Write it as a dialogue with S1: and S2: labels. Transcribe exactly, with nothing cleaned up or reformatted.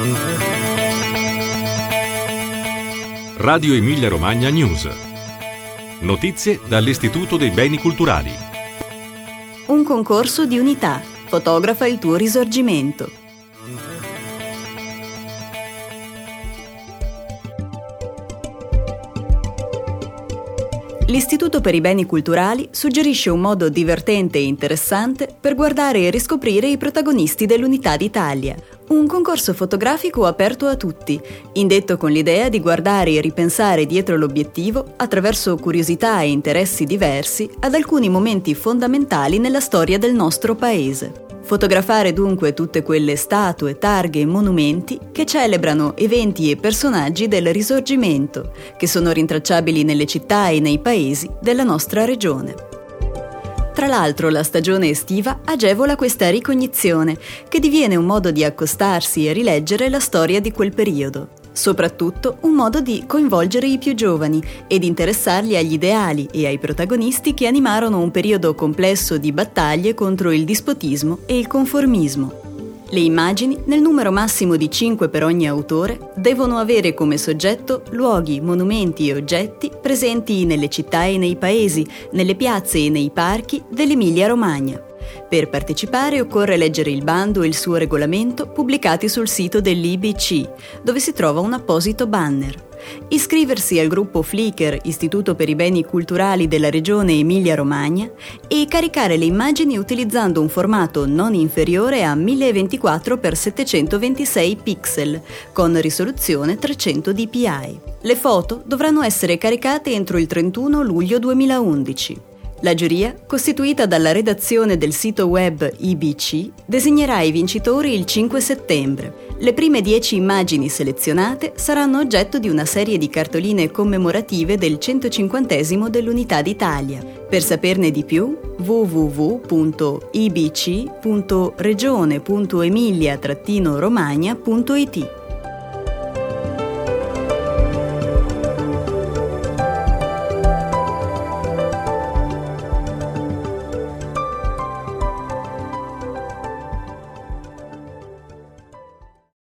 S1: Radio Emilia Romagna News. Notizie dall'Istituto dei Beni Culturali.
S2: Un concorso di unità. Fotografa il tuo risorgimento. L'Istituto per i Beni Culturali suggerisce un modo divertente e interessante per guardare e riscoprire i protagonisti dell'Unità d'Italia. Un concorso fotografico aperto a tutti, indetto con l'idea di guardare e ripensare dietro l'obiettivo, attraverso curiosità e interessi diversi, ad alcuni momenti fondamentali nella storia del nostro paese. Fotografare dunque tutte quelle statue, targhe e monumenti che celebrano eventi e personaggi del Risorgimento, che sono rintracciabili nelle città e nei paesi della nostra regione. Tra l'altro, la stagione estiva agevola questa ricognizione, che diviene un modo di accostarsi e rileggere la storia di quel periodo. Soprattutto un modo di coinvolgere i più giovani ed interessarli agli ideali e ai protagonisti che animarono un periodo complesso di battaglie contro il dispotismo e il conformismo. Le immagini, nel numero massimo di cinque per ogni autore, devono avere come soggetto luoghi, monumenti e oggetti presenti nelle città e nei paesi, nelle piazze e nei parchi dell'Emilia-Romagna. Per partecipare occorre leggere il bando e il suo regolamento pubblicati sul sito dell'I B C, dove si trova un apposito banner. Iscriversi al gruppo Flickr Istituto per i Beni Culturali della Regione Emilia-Romagna e caricare le immagini utilizzando un formato non inferiore a mille ventiquattro per settecentoventisei pixel con risoluzione trecento dpi. Le foto dovranno essere caricate entro il trentuno luglio duemilaundici. La giuria, costituita dalla redazione del sito web I B C, designerà i vincitori il cinque settembre. Le prime dieci immagini selezionate saranno oggetto di una serie di cartoline commemorative del centocinquantesimo dell'Unità d'Italia. Per saperne di più, w w w punto i b c punto regione punto emilia romagna punto i t.